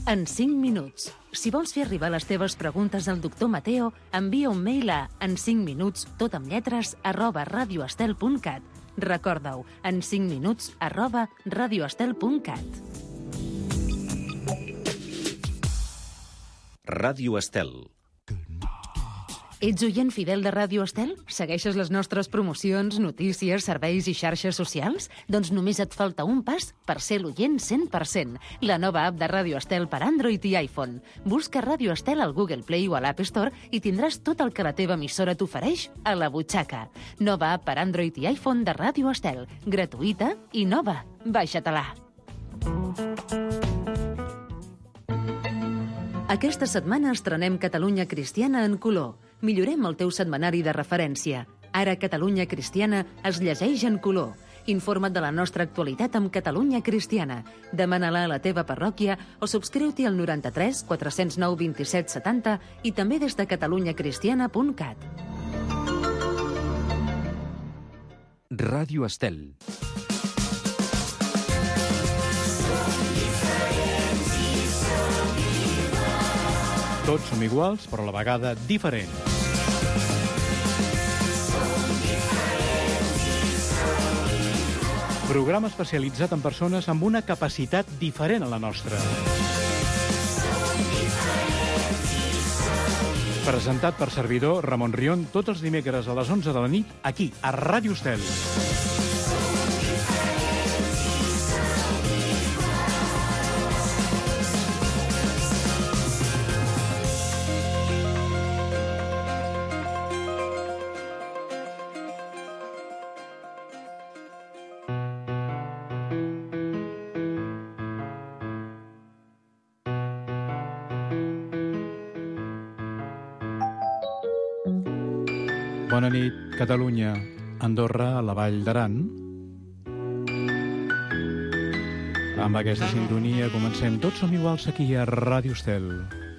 En 5 minuts. Si vols fer arribar les teves preguntes al doctor Mateo, envia un mail a en5minuts, @radioestel.cat. Recorda-ho, en5minuts, @radioestel.cat. Ràdio Estel. Ets oient fidel de Ràdio Estel? Segueixes les nostres promocions, notícies, serveis i xarxes socials? Doncs només et falta un pas per ser l'oient 100%. La nova app de Ràdio Estel per Android i iPhone. Busca Ràdio Estel al Google Play o a l'App Store i tindràs tot el que la teva emissora t'ofereix a la butxaca. Nova app per Android i iPhone de Ràdio Estel. Gratuïta i nova. Baixa-te-la. Aquesta setmana estrenem Catalunya Cristiana en color. Millorem el teu setmanari de referència. Ara Catalunya Cristiana es llegeix en color. Informa't de la nostra actualitat amb Catalunya Cristiana. Demana-la a la teva parròquia o subscriu-t'hi al 93 409 27 70 i també des de catalunyacristiana.cat. Ràdio Estel. Tots som iguals, però a la vegada diferents. Programa especialitzat en persones amb una capacitat diferent a la nostra. Presentat per servidor Ramon Rion tots els dimecres a les 11 de la nit, aquí, a Ràdio Estel. Bona nit, Catalunya, Andorra, a la Vall d'Aran. Amb aquesta sintonia comencem. Tots som iguals aquí a Ràdio Estel.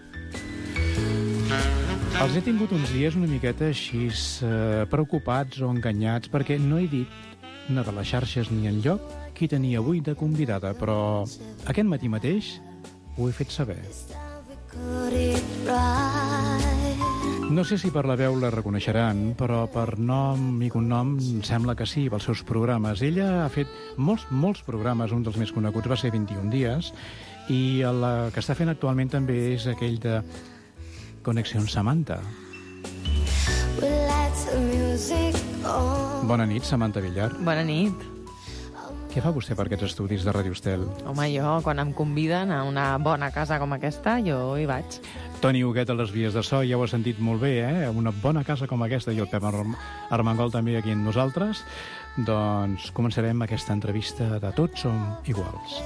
Els he tingut uns dies una miqueta així preocupats o enganyats perquè no he dit ni de les xarxes ni enlloc qui tenia avui de convidada, però aquest matí mateix ho he fet saber. No sé si per la veu la reconeixeran, però per nom i cognom em sembla que sí, pels seus programes. Ella ha fet molts programes, un dels més coneguts va ser 21 dies, i el que està fent actualment també és aquell de Connexió Samantha. Bona nit, Samantha Villar. Bona nit. Què fa vostè per aquests estudis de Ràdio Estel? Home, jo, quan em conviden a una bona casa com aquesta, jo hi vaig. Toni Huguet a les vies de so, ja ho ha sentit molt bé, eh? Una bona casa com aquesta, i el Pep Armengol també aquí amb nosaltres. Doncs començarem aquesta entrevista de Tots som iguals.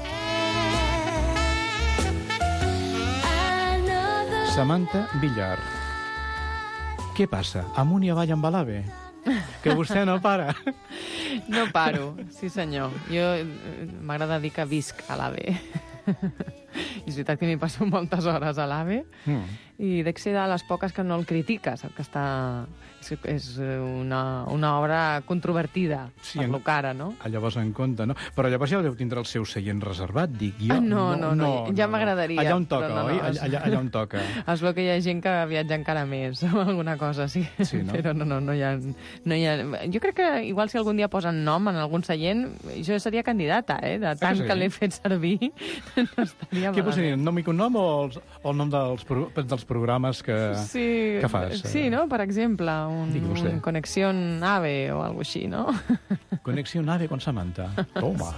Samantha Villar. Què passa? Amunt i avall amb l'AVE? Que vostè no para. No paro, sí senyor. Jo m'agrada dir que visc a l'AVE. I és veritat que m'hi passo moltes hores a l'AVE i dec ser de les poques que no el critiques, el que està... És una obra controvertida, sí, per lo cara, no? Llavors en compte, no? Però llavors ja deu tindre el seu seient reservat, dic jo. No, ja m'agradaria. Allà on toca, oi? Allà on toca. Es veu que hi ha gent que viatja encara més, o alguna cosa, sí. Sí, no? Però no hi ha... Jo crec que igual si algun dia posen nom en algun seient, jo seria candidata, de tant que l'he fet servir, no estaria malament. Què posaria, nom i cognom o el nom dels programes que fas? Sí, no? Per exemple, un Connexió AVE o alguna així, no? Connexió AVE con Samantha. Toma.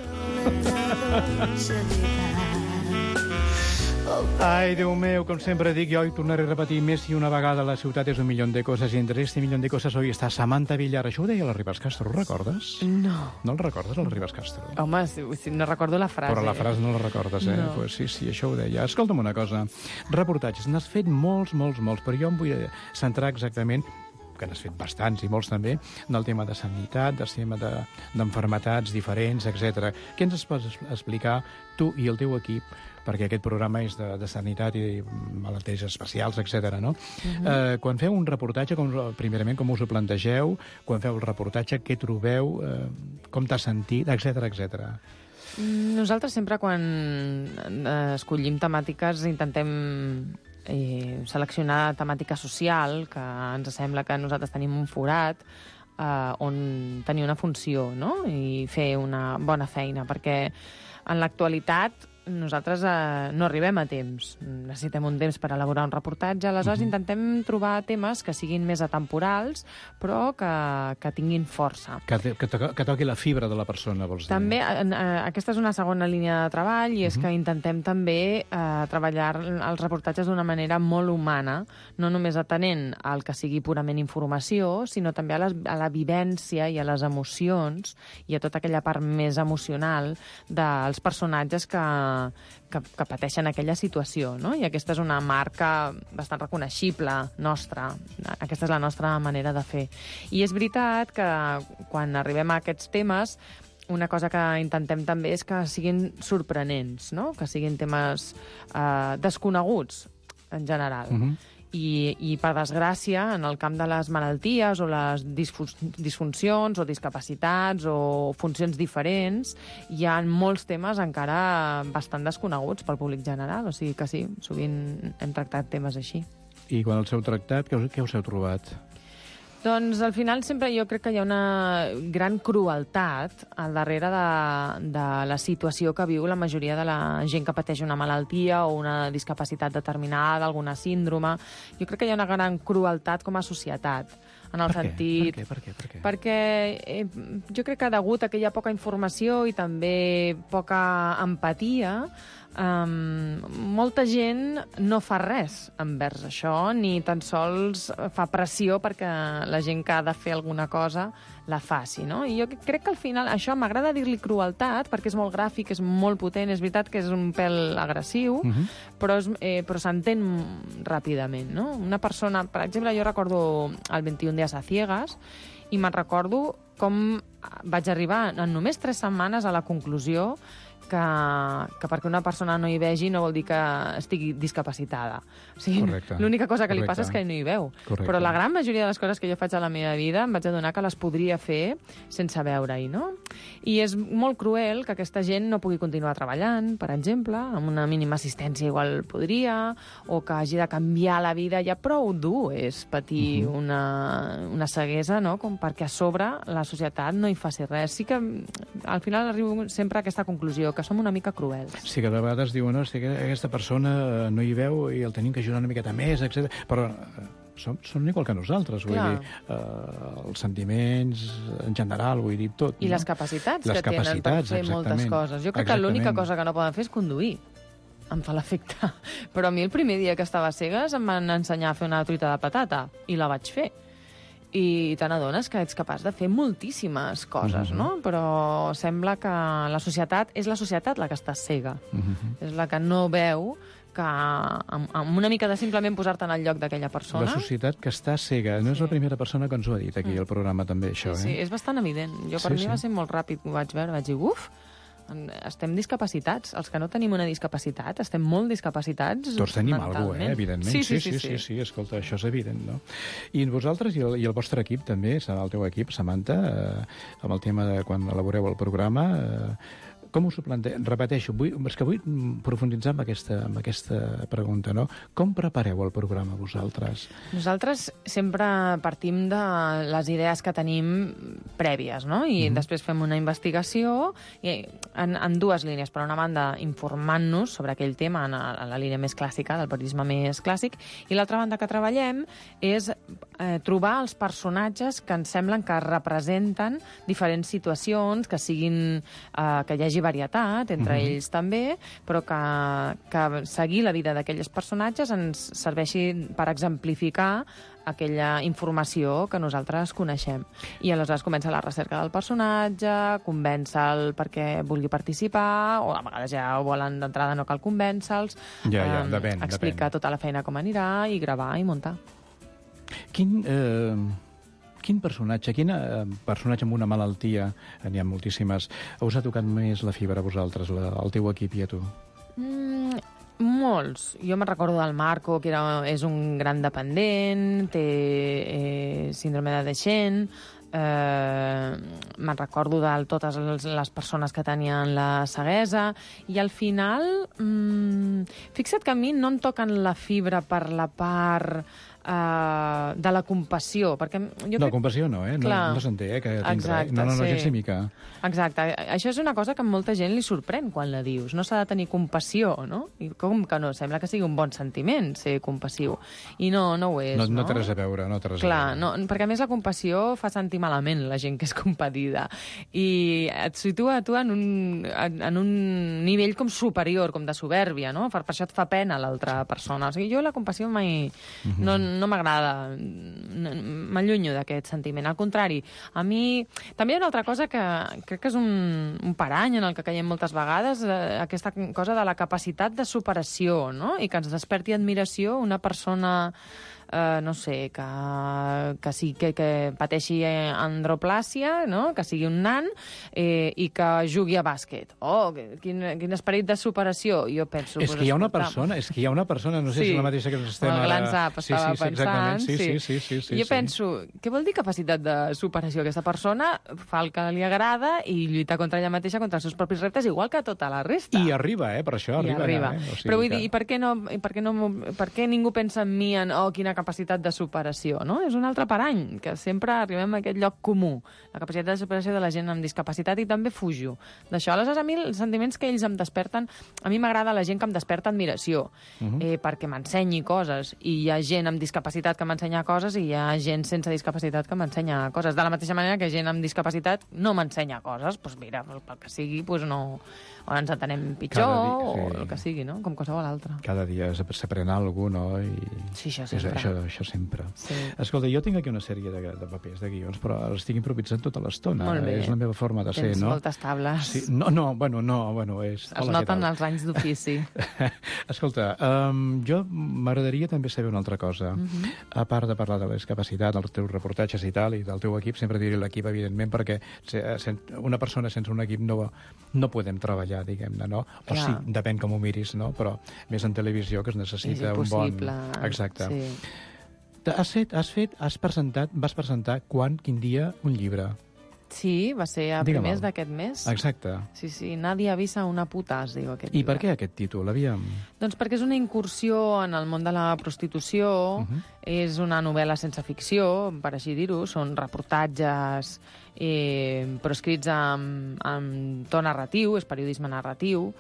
Ai, Déu meu, com sempre dic, jo hi tornaré a repetir més i una vegada, la ciutat és un milió de coses, i entre este milió de coses hoy està Samantha Villar. Això ho deia la Ribas Castro, ho recordes? No. No el recordes, la Ribas Castro? Home, no recordo la frase. Però la frase no la recordes, eh? No. Pues sí, això ho deia. Escolta'm una cosa, reportatges, n'has fet molts, però jo em vull centrar exactament, que n'has fet bastants i molts també, del tema de sanitat, del tema d'enfermetats diferents, etc. Què ens pots explicar tu i el teu equip, perquè aquest programa és de sanitat i malalties especials, etc. no? Quan feu un reportatge, primerament com us ho plantegeu, quan feu el reportatge, què trobeu, com t'has sentit, etc. Nosaltres sempre quan escollim temàtiques intentem seleccionar temàtica social, que ens sembla que nosaltres tenim un forat on tenir una funció, no? I fer una bona feina, perquè en l'actualitat nosaltres no arribem a temps. Necessitem un temps per elaborar un reportatge, aleshores intentem trobar temes que siguin més atemporals, però que tinguin força. Que toqui la fibra de la persona, vols dir? També, aquesta és una segona línia de treball, i és que intentem també treballar els reportatges d'una manera molt humana, no només atenent al que sigui purament informació, sinó també a la vivència i a les emocions i a tota aquella part més emocional dels personatges que pateixen aquella situació, no? I aquesta és una marca bastant reconeixible nostra. Aquesta és la nostra manera de fer. I és veritat que quan arribem a aquests temes, una cosa que intentem també és que siguin sorprenents, no? Que siguin temes desconeguts, en general. I per desgràcia, en el camp de les malalties o les disfuncions o discapacitats o funcions diferents, hi ha molts temes encara bastant desconeguts pel públic general. O sigui que sí, sovint hem tractat temes així. I quan els heu tractat, què us heu trobat? Doncs al final sempre jo crec que hi ha una gran crueltat al darrere de la situació que viu la majoria de la gent que pateix una malaltia o una discapacitat determinada, alguna síndrome. Jo crec que hi ha una gran crueltat com a societat, en el sentit... Per què? Perquè jo crec que degut a que hi ha poca informació i també poca empatia, molta gent no fa res envers això, ni tan sols fa pressió perquè la gent que ha de fer alguna cosa la faci, no? I jo crec que al final això m'agrada dir-li crueltat perquè és molt gràfic, és molt potent, és veritat que és un pèl agressiu, però s'entén ràpidament, no? Una persona, per exemple, jo recordo el 21 dies a ciegas i me'n recordo com vaig arribar en només 3 setmanes a la conclusió que perquè una persona no hi vegi no vol dir que estigui discapacitada. O sigui, l'única cosa que li passa és que no hi veu. Però la gran majoria de les coses que jo faig a la meva vida em vaig adonar que les podria fer sense veure-hi, no? I és molt cruel que aquesta gent no pugui continuar treballant, per exemple, amb una mínima assistència igual podria, o que hagi de canviar la vida. Ja prou dur és patir una ceguesa, no? Com perquè a sobre la societat no hi faci res. Sí que al final arribo sempre a aquesta conclusió, que som una mica cruels. Sí, que de vegades diuen, no, que aquesta persona no hi veu i el tenim que ajudar una miqueta més, etc. Però són igual que nosaltres, vull dir, els sentiments en general, vull dir, tot. I les capacitats que tenen per fer moltes coses. Jo crec que l'única cosa que no poden fer és conduir. Em fa l'efecte. Però a mi el primer dia que estava cegues em van ensenyar a fer una truita de patata i la vaig fer. I te n'adones que ets capaç de fer moltíssimes coses, no? Però sembla que és la societat la que està cega. És la que no veu que amb una mica de simplement posar-te en el lloc d'aquella persona... La societat que està cega. No és la primera persona que ens ho ha dit aquí al programa, també, això. Sí, és bastant evident. Per mi va ser molt ràpid, ho vaig veure, vaig dir, estem discapacitats. Els que no tenim una discapacitat, estem molt discapacitats. Tots tenim alguna cosa, evidentment. Sí, escolta, això és evident, no? I vosaltres i el vostre equip també, el teu equip, Samantha, amb el tema de quan elaboreu el programa, com us ho plantegeu? Repeteixo, és que vull profunditzar amb aquesta pregunta, no? Com prepareu el programa vosaltres? Nosaltres sempre partim de les idees que tenim prèvies, no? I després fem una investigació en dues línies. Per una banda, informant-nos sobre aquell tema en la línia més clàssica, del periodisme més clàssic, i l'altra banda que treballem és trobar els personatges que ens semblen que representen diferents situacions, que siguin que hi hagi varietat entre ells també, però que seguir la vida d'aquells personatges ens serveixi per exemplificar aquella informació que nosaltres coneixem. I aleshores comença la recerca del personatge, convèncer-lo perquè vulgui participar, o a vegades ja ho volen d'entrada, no cal convèncer-los, explicar tota la feina com anirà i gravar i muntar. Quin personatge amb una malaltia, n'hi ha moltíssimes, us ha tocat més la fibra a vosaltres, al teu equip i a tu? Molts. Jo me'n recordo del Marco, que és un gran dependent, té síndrome de Duchenne, me'n recordo de totes les persones que tenien la ceguesa, i al final, fixa't que a mi no em toquen la fibra per la part de la compassió, perquè jo crec... No, compassió no, no s'entén, que tinc res. No, gens ni mica. Exacte. Això és una cosa que a molta gent li sorprèn quan la dius. No s'ha de tenir compassió, no? I com que no? Sembla que sigui un bon sentiment ser compassiu. I no ho és, no? No té res a veure, no té res a veure. Clar, no, perquè a més la compassió fa sentir malament la gent que és compadida. I et situa tu en un nivell com superior, com de soberbia, no? Per això et fa pena l'altra persona. O sigui, jo la compassió mai... No m'agrada, m'allunyo d'aquest sentiment. Al contrari, a mi... També hi ha una altra cosa que crec que és un parany en el que caiem moltes vegades, aquesta cosa de la capacitat de superació, no? I que ens desperti admiració una persona... no sé, que pateixi androplàsia, no? Que sigui un nan i que jugui a bàsquet. Oh, quin esperit de superació. Jo penso... És que hi ha una persona, no sé si és la mateixa que ens estem ara... El Glans Up estava pensant. Sí. Jo penso, què vol dir capacitat de superació? Aquesta persona fa el que li agrada i lluita contra ella mateixa, contra els seus propis reptes, igual que tota la resta. I arriba, per això arriba. O sigui, però vull dir, i per què ningú pensa en mi quina capacitat de superació, no? És un altre parany, que sempre arribem a aquest lloc comú, la capacitat de superació de la gent amb discapacitat, i també fujo d'això. Aleshores, a mi els sentiments que ells em desperten, a mi m'agrada la gent que em desperta admiració, perquè m'ensenyi coses, i hi ha gent amb discapacitat que m'ensenya coses i hi ha gent sense discapacitat que m'ensenya coses. De la mateixa manera que gent amb discapacitat no m'ensenya coses, doncs mira, pel que sigui, no... o ens entenem pitjor, o el que sigui, no? Com qualsevol altre. Cada dia s'aprèn alguna cosa, no? Sí, això sempre. Això sempre. Sí. Escolta, jo tinc aquí una sèrie de papers, de guions, però els estic improvisant tota l'estona. Molt bé. És la meva forma de ser, no? Tens moltes tables. Sí. No, és... Es noten els anys d'ofici. Escolta, jo m'agradaria també saber una altra cosa. A part de parlar de la discapacitat, dels teus reportatges i tal, i del teu equip, sempre diré l'equip, evidentment, perquè una persona sense un equip no podem treballar, diguem-ne, no? O sí, depèn com ho miris, no? Però més en televisió, que es necessita un bon... Exacte. Sí. Vas presentar quin dia un llibre? Sí, va ser a primers d'aquest mes. Exacte. Sí, Nadie avisa una puta, es diu aquest llibre. I per què aquest títol? Doncs perquè és una incursió en el món de la prostitució, és una novel·la sense ficció, per així dir-ho, són reportatges però escrits amb to narratiu, és periodisme narratiu,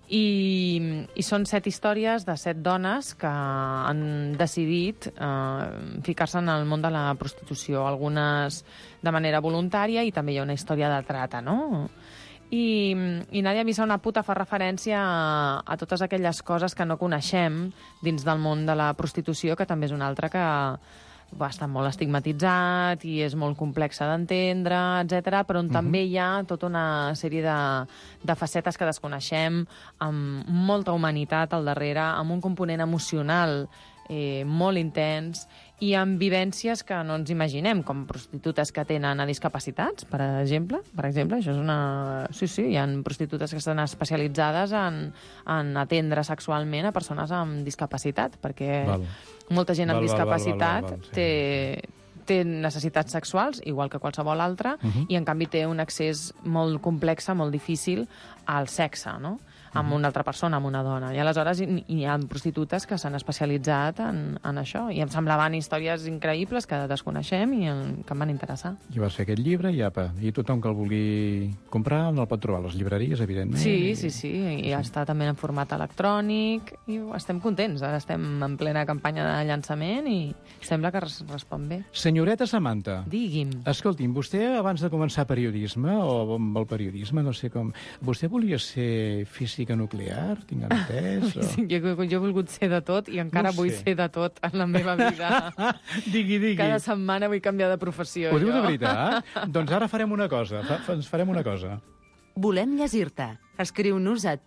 i són 7 històries de 7 dones que han decidit ficar-se en el món de la prostitució, algunes de manera voluntària, i també hi ha una història de trata, no? I Nadie avisa una puta fa referència a totes aquelles coses que no coneixem dins del món de la prostitució, que també és una altra que està molt estigmatitzat i és molt complexa d'entendre, etc., però on també hi ha tota una sèrie de facetes que desconeixem, amb molta humanitat al darrere, amb un component emocional molt intens i amb vivències que no ens imaginem, com prostitutes que tenen discapacitats, per exemple. Això és una... Sí, hi ha prostitutes que estan especialitzades en atendre sexualment a persones amb discapacitat, perquè molta gent amb discapacitat té necessitats sexuals, igual que qualsevol altra, i en canvi té un accés molt complex, molt difícil al sexe, no? Amb una altra persona, amb una dona. I aleshores hi ha prostitutes que s'han especialitzat en això. I em semblaven històries increïbles que desconeixem i que em van interessar. I vas fer aquest llibre i apa. I tothom que el vulgui comprar el pot trobar a les llibreries, evidentment. Sí. I està també en format electrònic i estem contents. Ara estem en plena campanya de llançament i sembla que respon bé. Senyoreta Samantha. Digui'm. Escolti'm, vostè abans de començar periodisme, o amb el periodisme, no sé com... Vostè volia ser física nuclear, tinc entès? O... Jo he volgut ser de tot i encara vull ser de tot en la meva vida. Digui. Cada setmana vull canviar de professió. Ho diu de veritat? Doncs ara farem una cosa. Ens farem una cosa. Volem llegir-te. Escriu-nos a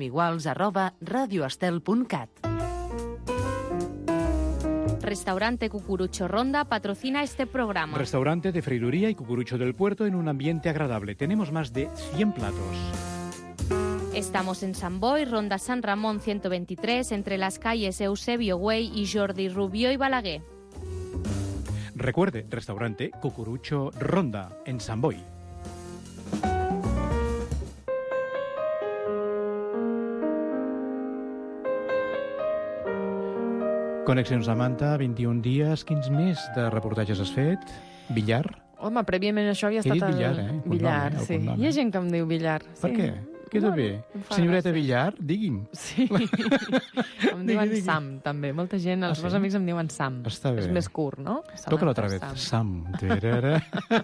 totsomiguals@radioestel.cat. Restaurante Cucurucho Ronda patrocina este programa. Restaurante de freiduría y cucurucho del puerto en un ambiente agradable. Tenemos más de 100 platos. Estamos en San Boi, Ronda San Ramón 123, entre las calles Eusebio Güell y Jordi Rubió y Balaguer. Recuerde, restaurante Cucurucho Ronda, en San Boi. Connexions Samantha, 21 dies. Quins més de reportatges has fet? Villar? Home, prèviament això havia estat... He dit Villar, Villar, el sí. cognom, Hi ha gent que em diu Villar. Per què? Queda bé. Senyoreta Villar, digui'm. Sí. Em diuen Sam, també. Molta gent, els meus amics em diuen Sam. Està bé. És més curt, no? Toca l'altra vez. Sam. Terara.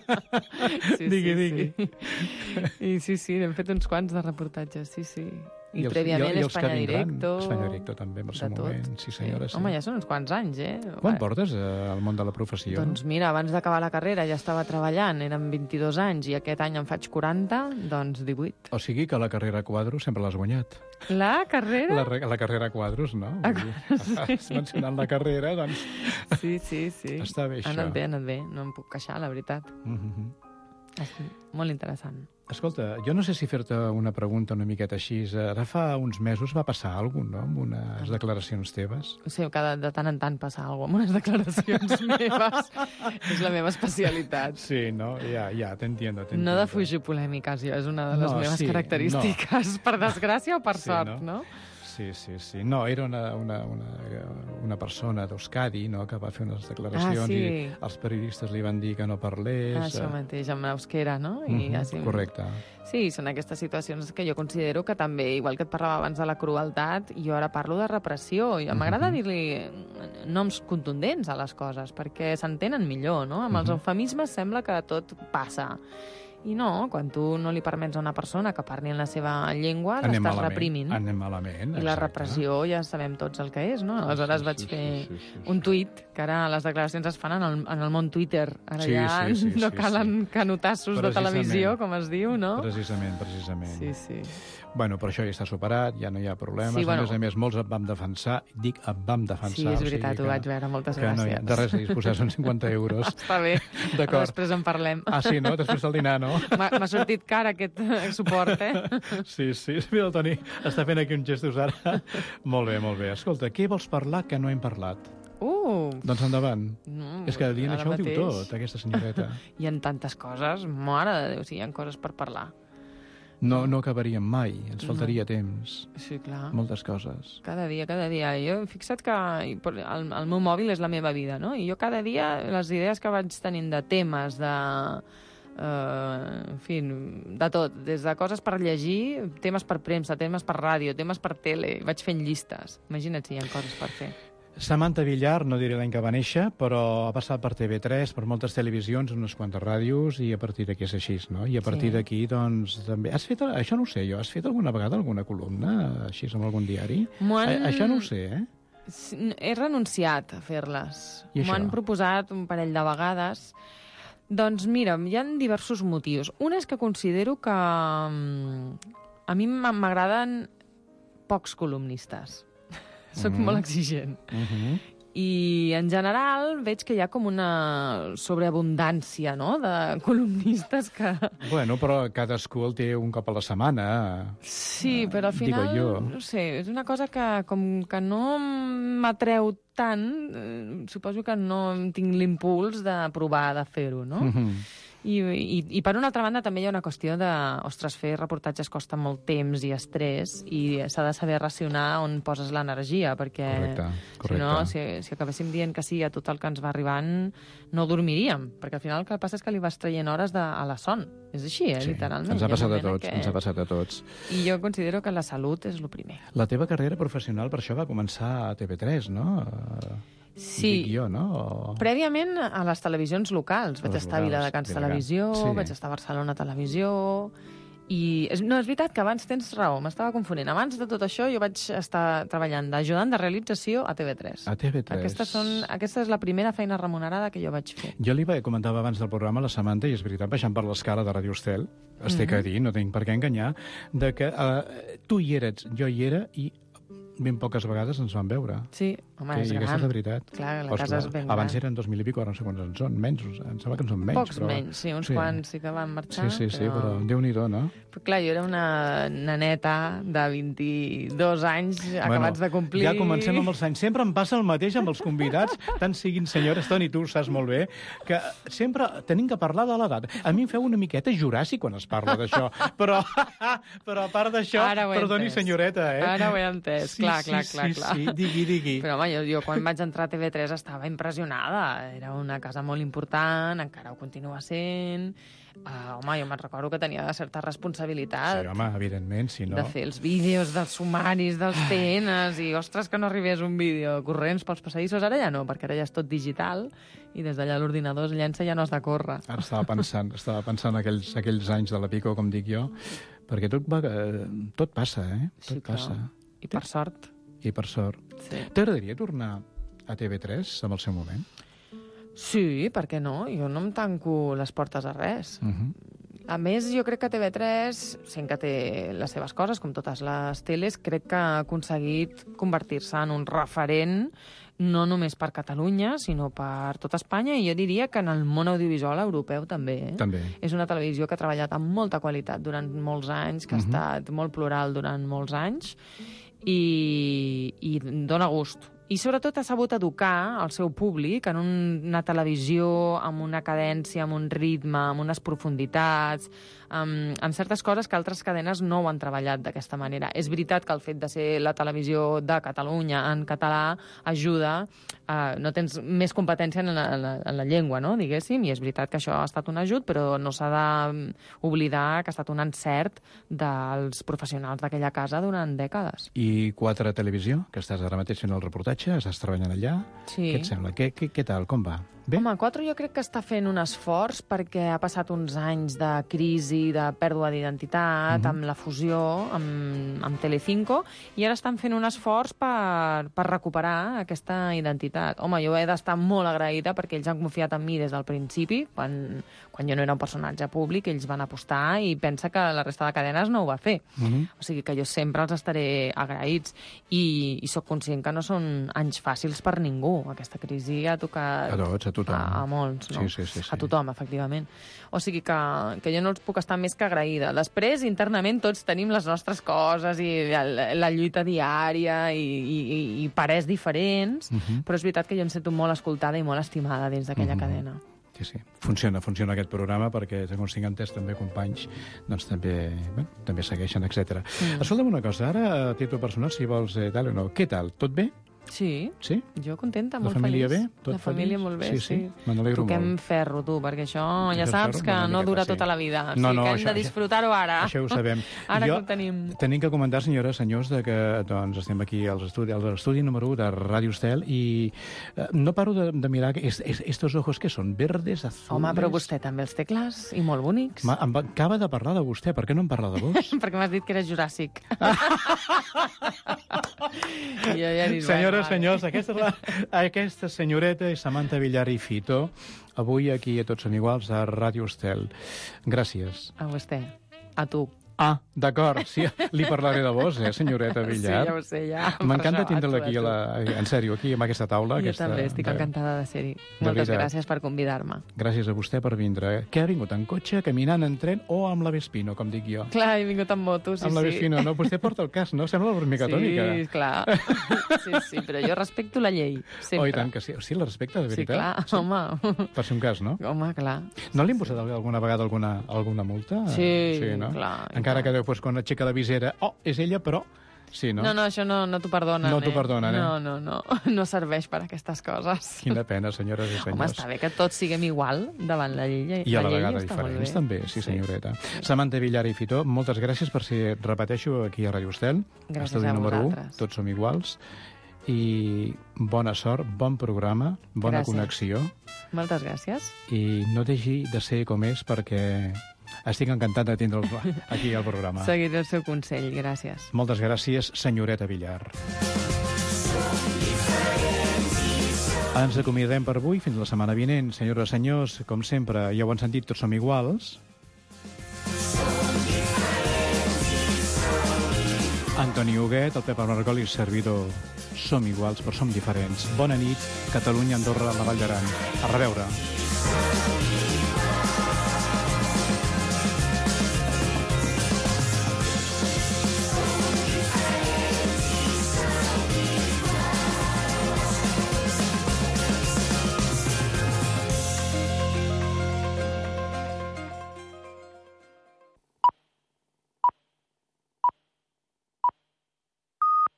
Digui. I sí, n'hem fet uns quants de reportatges, sí. I prèviament Espanya Directo... Espanya Directo també, en el seu moment. Sí, senyora, sí. Home, ja són uns quants anys, Quan portes al món de la professió? Doncs mira, abans d'acabar la carrera ja estava treballant, eren 22 anys, i aquest any en faig 40, doncs 18. O sigui que la carrera quadros sempre l'has guanyat. La carrera? La carrera quadros, no? Has mencionat la carrera, doncs... Sí. Està bé, això. Ha anat bé, no em puc queixar, la veritat. És molt interessant. Escolta, jo no sé si fer-te una pregunta una miqueta així. Ara fa uns mesos va passar alguna cosa, no?, amb unes declaracions teves. Sí, de tant en tant passa alguna cosa amb unes declaracions meves. És la meva especialitat. Sí, no? Ja, t'entiendo. No defugir polèmiques, jo. És una de les meves característiques. Per desgràcia o per sort, no? Sí. No, era una persona d'Euskadi, no?, que va fer unes declaracions i els periodistes li van dir que no parlés. Això mateix, amb l'euskera, no? Correcte. Sí, són aquestes situacions que jo considero que també, igual que et parlava abans de la crueltat, jo ara parlo de repressió. M'agrada dir-li noms contundents a les coses, perquè s'entenen millor, no? Amb els eufemismes sembla que tot passa. I no, quan tu no li permets a una persona que parli en la seva llengua, l'estàs reprimint. Anem malament, I la repressió ja sabem tots el que és, no? Aleshores vaig fer un tuit, que ara les declaracions es fan en el món Twitter. Ara ja no calen canotassos de televisió, com es diu, no? Precisament. Sí. Bueno, però això ja està superat, ja no hi ha problemes. A més, molts et vam defensar. Dic, et vam defensar. Sí, és veritat, ho vaig veure. Moltes gràcies. De res a disposar, són 50 euros. Està bé. D'acord. Després en parlem. Ah, sí, no? Després del dinar, no? M'ha sortit car aquest suport, Sí. Mira, el Toni està fent aquí un gestos ara. Molt bé. Escolta, què vols parlar que no hem parlat? Doncs endavant. És que dient això ho diu tot, aquesta senyoreta. Hi ha tantes coses, mare de Déu, hi ha coses per parlar. No acabaríem mai, ens faltaria temps. Sí, clar. Moltes coses. Cada dia. Jo he fixat que el meu mòbil és la meva vida, no? I jo cada dia, les idees que vaig tenint de temes, en fi, de tot, des de coses per llegir, temes per premsa, temes per ràdio, temes per tele, vaig fent llistes. Imagina't si hi ha coses per fer. Samantha Villar, no diré l'any que va néixer, però ha passat per TV3, per moltes televisions, unes quantes ràdios, i a partir d'aquí és així, no? I a partir d'aquí, doncs, també... Has fet, això no ho sé jo, has fet alguna vegada alguna columna, així, en algun diari? Això no ho sé, He renunciat a fer-les. M'ho han proposat un parell de vegades. Doncs mira, hi ha diversos motius. Un és que considero que a mi m'agraden pocs columnistes. Soc molt exigent. I, en general, veig que hi ha com una sobreabundància, no?, de columnistes que... Bueno, però cadascú el té un cop a la setmana. Sí, però al final, no sé, és una cosa que com que no m'atreu tant, suposo que no tinc l'impuls de provar de fer-ho, no? I per una altra banda també hi ha una qüestió de, ostres, fer reportatges costa molt temps i estrès i s'ha de saber racionar on poses l'energia, perquè correcte. Si no, si acabéssim dient que sí a tot el que ens va arribant, no dormiríem, perquè al final el que passa és que li vas traient hores a la son. És així, literalment. Ens ha passat a tots, I jo considero que la salut és el primer. La teva carrera professional per això va començar a TV3, no? Sí, jo, no? Prèviament a les televisions locals. Vaig estar a Viladecans Televisió, vaig estar a Barcelona Televisió... I és veritat que abans tens raó, m'estava confonent. Abans de tot això jo vaig estar treballant d'ajudant de realització a TV3. A TV3. Aquesta és la primera feina remunerada que jo vaig fer. Jo li comentava abans del programa a la Samantha, i és veritat, baixant per l'escala de Radio Estel, es té que dir, no tinc per què enganyar, de que tu hi eres, jo hi era, i ben poques vegades ens vam veure. Sí, home, és I aquesta gran. és la veritat. Clar, la casa és ben gran. Abans eren 2.000 i pico, ara no sé quants en són, menys, em sembla que en són menys. Pocs menys, sí, uns quants sí que van marxar. Sí, però Déu-n'hi-do, no? Però clar, jo era una neneta de 22 anys acabats de complir. Ja comencem amb els anys. Sempre em passa el mateix amb els convidats, tant siguin senyores, Toni, tu ho saps molt bé, que sempre tenim que parlar de l'edat. A mi em feu una miqueta juràssic quan es parla d'això, però a part d'això, perdoni, senyoreta, Ara ho he entès, clar. Sí, digui. Però home, jo quan vaig entrar a TV3 estava impressionada. Era una casa molt important, encara ho continua sent. Home, jo me'n recordo que tenia certa responsabilitat. Sí, home, evidentment, si no... De fer els vídeos dels sumaris, dels TNs, i, ostres, que no arribés un vídeo corrents pels passadissos. Ara ja no, perquè ara ja és tot digital, i des d'allà l'ordinador es llença i ja no has de córrer. Ara estava pensant aquells anys de la Pico, com dic jo, perquè tot passa, Tot passa. I per sort. I per sort. Sí. T'agradaria tornar a TV3 en el seu moment? Sí, per què no? Jo no em tanco les portes a res. A més, jo crec que TV3, sent que té les seves coses, com totes les teles, crec que ha aconseguit convertir-se en un referent no només per Catalunya, sinó per tot Espanya, i jo diria que en el món audiovisual europeu també. També. És una televisió que ha treballat amb molta qualitat durant molts anys, que ha estat molt plural durant molts anys, i dona gust. I sobretot ha sabut educar el seu públic en una televisió amb una cadència, amb un ritme, amb unes profunditats, amb certes coses que altres cadenes no ho han treballat d'aquesta manera. És veritat que el fet de ser la televisió de Catalunya en català ajuda, no tens més competència en la llengua, no? Diguéssim, i és veritat que això ha estat un ajut, però no s'ha d'oblidar que ha estat un encert dels professionals d'aquella casa durant dècades. I 4 Televisió, que estàs ara mateix fent el reportatge, estàs treballant allà. Sí. Què et sembla? Què tal? Com va? Bé? Home, 4 jo crec que està fent un esforç perquè ha passat uns anys de crisi, de pèrdua d'identitat, amb la fusió amb Telecinco, i ara estan fent un esforç per recuperar aquesta identitat. Home, jo he d'estar molt agraïda perquè ells han confiat en mi des del principi, quan jo no era un personatge públic, ells van apostar, i pensa que la resta de cadenes no ho va fer. O sigui que jo sempre els estaré agraïts, i sóc conscient que no són anys fàcils per ningú. Aquesta crisi ha tocat... A tots, a tothom. A molts, no? Sí. A tothom, efectivament. O sigui que jo no els puc estar més que agraïda. Després, internament, tots tenim les nostres coses i la lluita diària i parers diferents, però és veritat que jo em sento molt escoltada i molt estimada dins d'aquella cadena. Sí. Funciona aquest programa perquè, segons tinc entès, també companys doncs també segueixen, etc. Escolta'm una cosa, ara a títol personal, si vols tal o no, què tal? Tot bé? Sí, jo contenta, molt feliç. La família bé? La família molt bé, sí. Me n'alegro molt. Toquem ferro, tu, perquè això ja saps que no dura tota la vida. O sigui que hem de disfrutar-ho ara. Això ho sabem. Ara que ho tenim. Tenim que comentar, senyores, senyors, que estem aquí a l'estudi número 1 de Ràdio Estel, i no paro de mirar estos ojos que són verdes, azules... Home, però vostè també els té clars i molt bonics. Acaba de parlar de vostè, per què no em parla de vos? Perquè m'has dit que eres juràssic. I jo ja he dit, senyors, aquesta senyoreta és Samantha Villar i Fito. Avui aquí a Tots som iguals a Ràdio Estel. Gràcies. A vostè. A tu. D'acord, sí, li parlaré de vos, senyoreta Villar. Sí, ja ho sé, ja. M'encanta tindre-la aquí, en sèrio, aquí, amb aquesta taula. Jo també estic encantada de ser-hi. Moltes gràcies per convidar-me. Gràcies a vostè per vindre. Què ha vingut, en cotxe, caminant, en tren o amb la Vespino, com dic jo? Clar, he vingut amb moto, sí. Amb la Vespino, no? Vostè porta el cas, no? Sembla l'hormiga atòmica. Sí, clar. Sí, però jo respecto la llei, sempre. Oh, i tant que sí. Sí, la respecta, de veritat? Sí, clar, home. Per ser un cas, no? Home, clar. No li han posat alguna vegada alguna multa? Sí, no? Clar. Encara que després quan aixeca la visera, és ella, però... Sí, no? No, això no t'ho perdonen. No t'ho perdonen, No serveix per aquestes coses. Quina pena, senyores i senyors. Home, està bé que tots siguem igual davant la llei. I a la vegada diferents, també, sí, senyoreta. Samantha Villar i Fito, moltes gràcies per ser, repeteixo, aquí a Ràdio Estel. Gràcies a vosaltres. Tots som iguals. I bona sort, bon programa, bona connexió. Moltes gràcies. I no deixi de ser com és, perquè estic encantat de tindre'l aquí al programa. Seguiré el seu consell, gràcies. Moltes gràcies, senyoreta Villar. Ens acomiadem per avui, fins la setmana vinent. Senyores i senyors, com sempre, ja ho han sentit, tots som iguals. Antoni Huguet, el Pep Amargol i servidor. Som iguals, però som diferents. Bona nit, Catalunya, Andorra, la Vall d'Aran. A reveure.